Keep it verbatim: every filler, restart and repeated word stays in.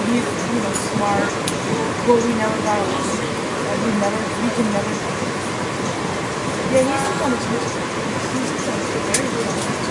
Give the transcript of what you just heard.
he's, you know, smart, but we never got along. Like, we never, we can never. Yeah, he's the one that's rich. He's the one that's very rich.